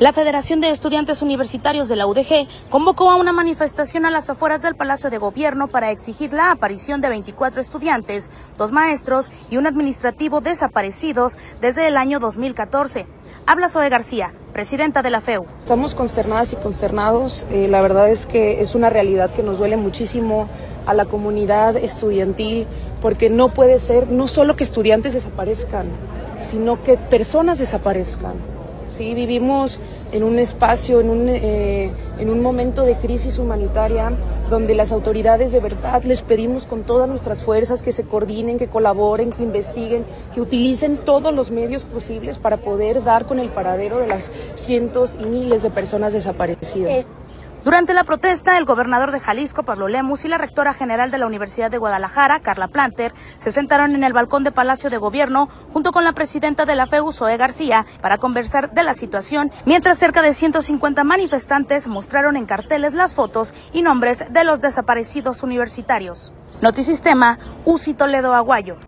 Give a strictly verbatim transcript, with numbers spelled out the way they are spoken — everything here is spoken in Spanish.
La Federación de Estudiantes Universitarios de la U D G convocó a una manifestación a las afueras del Palacio de Gobierno para exigir la aparición de veinticuatro estudiantes, dos maestros y un administrativo desaparecidos desde el año dos mil catorce. Habla Zoe García, presidenta de la F E U. Estamos consternadas y consternados. Eh, la verdad es que es una realidad que nos duele muchísimo a la comunidad estudiantil, porque no puede ser no solo que estudiantes desaparezcan, sino que personas desaparezcan. Sí, vivimos en un espacio, en un, eh, en un momento de crisis humanitaria donde las autoridades de verdad les pedimos con todas nuestras fuerzas que se coordinen, que colaboren, que investiguen, que utilicen todos los medios posibles para poder dar con el paradero de las cientos y miles de personas desaparecidas. Durante la protesta, el gobernador de Jalisco, Pablo Lemus, y la rectora general de la Universidad de Guadalajara, Carla Planter, se sentaron en el balcón de Palacio de Gobierno junto con la presidenta de la F E U, Zoe García, para conversar de la situación, mientras cerca de ciento cincuenta manifestantes mostraron en carteles las fotos y nombres de los desaparecidos universitarios. Notisistema, Uzi Toledo Aguayo.